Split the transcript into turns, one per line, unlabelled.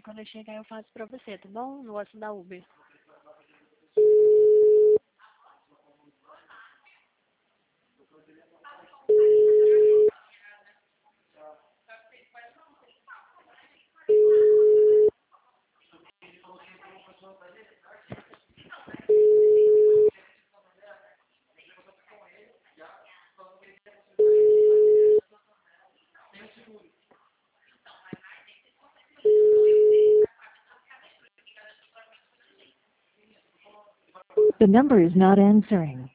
quando eu chegar eu faço pra você, tá bom? No WhatsApp da Uber.
The number is not answering.